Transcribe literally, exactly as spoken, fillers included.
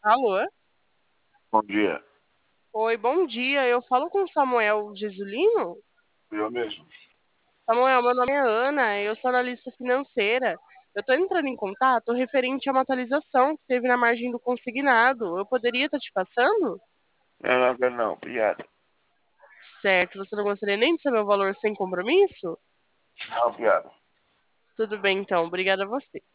Alô? Bom dia. Oi, bom dia. Eu falo com o Samuel Jesulino? Eu mesmo. Samuel, meu nome é Ana, eu sou analista financeira. Eu estou entrando em contato referente a uma atualização que teve na margem do consignado. Eu poderia estar te passando? Não, não, quero não. Obrigado. Certo, você não gostaria nem de saber o valor sem compromisso? Não, obrigado. Tudo bem, então. Obrigada a você.